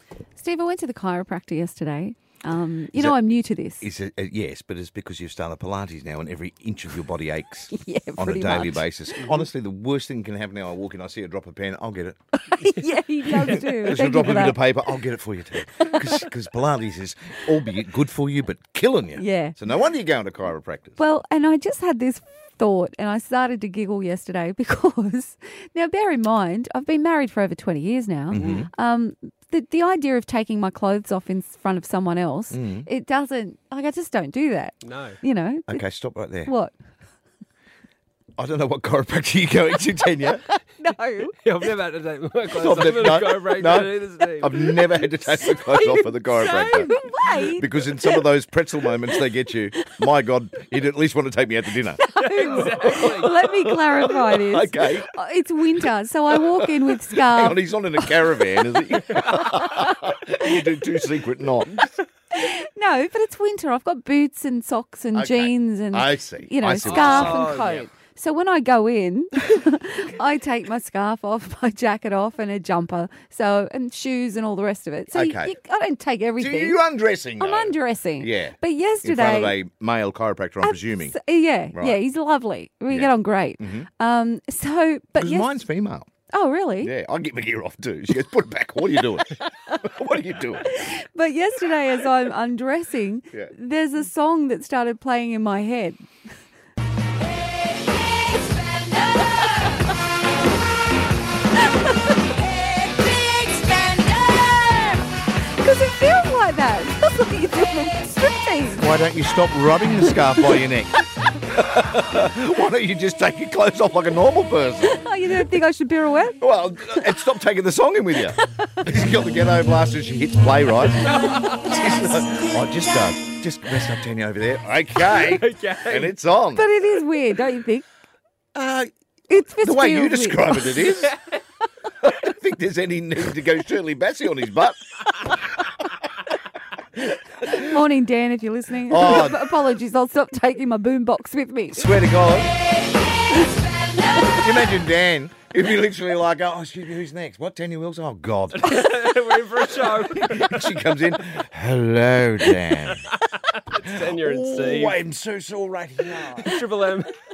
Steve, I went to the chiropractor yesterday. I'm new to this. Yes, but it's because you've started Pilates now and every inch of your body aches Yeah, on a pretty daily much. basis. Honestly, the worst thing can happen now, I walk in, I see her drop a pen, I'll get it. Yeah, he does too. She'll Thank you drop for a bit that. of paper, I'll get it for you too. Because Pilates is albeit good for you, but killing you. Yeah. So no wonder you're going to chiropractors. Well, and I just had this thought and I started to giggle yesterday because, now bear in mind, I've been married for over 20 years now. Mm-hmm. The idea of taking my clothes off in front of someone else, it doesn't, I just don't do that. No. You know? Okay, stop right there. What? I don't know what chiropractor you're going to, Tanya. No. Yeah, I've never had to take my clothes Stop off that. at a chiropractor either, Steve. I've never had to take my clothes off for the chiropractor. Wait. Because in some of those pretzel moments they get you, my God, you'd at least want to take me out to dinner. Let me clarify this. Okay. It's winter, so I walk in with Hang scarf. on, he's not in a caravan, is he? You do two secret knots. No, but it's winter. I've got boots and socks and Okay. jeans and, I see. you know, I see what scarf you're and saying. coat. So when I go in, I take my scarf off, my jacket off, and a jumper, and shoes and all the rest of it. So Okay. I don't take So everything. you're undressing, I'm though? undressing. Yeah. But In yesterday, front of a male chiropractor, I'm presuming. yeah, Right. yeah, he's lovely. We Yeah. get on great. But Because mine's female. oh really? Yeah, I get my gear off too. She goes, put it back. What are you doing? What are you doing? But yesterday, as I'm undressing, Yeah. there's a song that started playing in my head. Because it feels like that. It feels like you're doing a striptease. Why don't you stop rubbing the scarf by your neck? Why don't you just take your clothes off like a normal person? Oh, you don't think I should pirouette? Well, and stop taking the song in with you. She's got the ghetto blaster and she hits play, right? Just rest up, Tanya, over there. Okay. Okay. And it's on. But it is weird, don't you think? It The way you feels weird. describe it is. I don't think there's any need to go Shirley Bassey on his butt. Morning, Dan, if you're listening. Oh. Apologies, I'll stop taking my boombox with me. Swear to God. Can you imagine Dan? If you literally like, oh, excuse me, who's next? What, Tanya Wilson? Oh, God. We're in for a show. She comes in. Hello, Dan. Tanya and Steve. Oh, I'm so sore right here. Triple M.